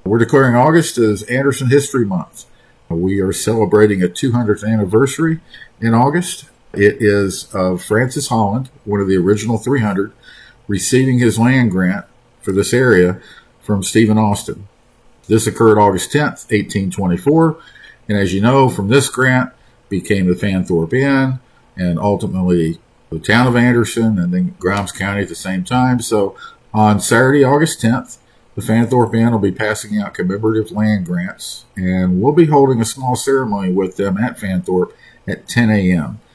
We're declaring August as Anderson History Month. We are celebrating a 200th anniversary in August. It is of Francis Holland, one of the original 300, receiving his land grant for this area from Stephen Austin. This occurred August 10th, 1824, and as you know, from this grant became the Fanthorpe Inn and ultimately the town of Anderson and then Grimes County at the same time. So on Saturday, August 10th, the Fanthorpe Inn will be passing out commemorative land grants, and we'll be holding a small ceremony with them at Fanthorpe at 10 a.m.